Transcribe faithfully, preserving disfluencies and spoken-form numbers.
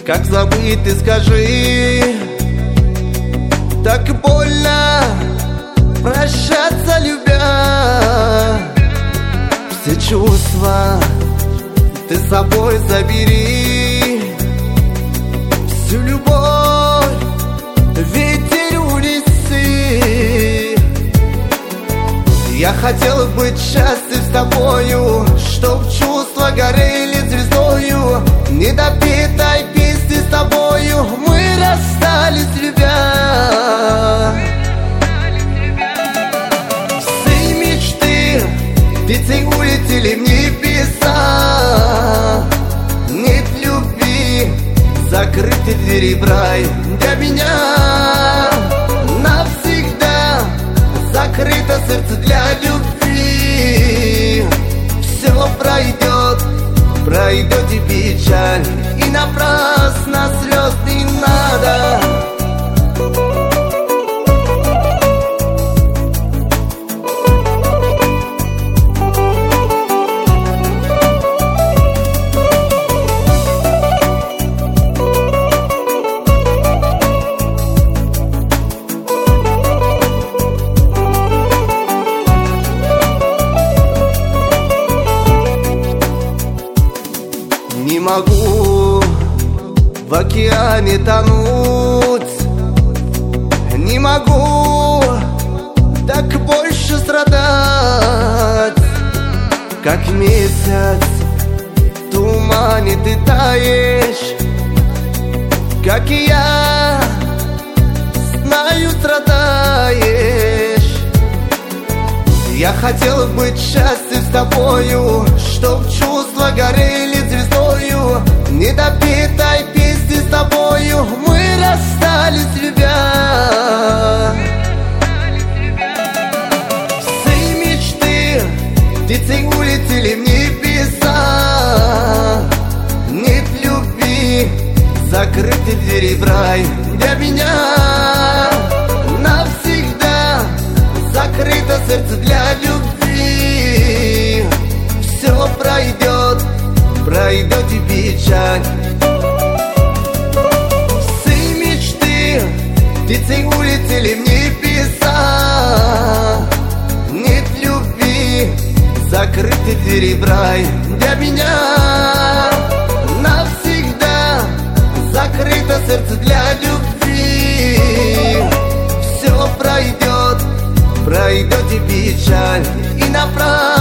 Как забыть, ты скажи? Так больно прощаться, любя. Все чувства ты с собой забери. Всю любовь ветер унеси. Я хотел быть счастлив с тобою, чтоб чувства горели звездою. Недопетой песни с тобою мы расстались, любя. Все мечты птицей улетели в небеса. Нет любви, закрыты двери в рай для меня. Навсегда закрыто сердце для любви. Все пройдет, пройдет и печаль, и напрасно слез не надо. Не могу в океане тонуть, не могу так больше страдать. Как месяц в тумане ты таешь, как и я, знаю, страдаешь. Я хотел быть счастлив с тобою, чтоб чувства горели звездою. Недопетой песни с тобою мы расстались, любя. Все мечты птицей улетели в небеса. Нет любви, закрыты двери в рай для меня. Навсегда закрыто сердце для любви. Все пройдет, пройдет и печаль. Все мечты птицей улетели в небеса. Нет любви, закрыты двери в рай для меня. Навсегда закрыто сердце для любви. Все пройдет, пройдет и печаль, и направо.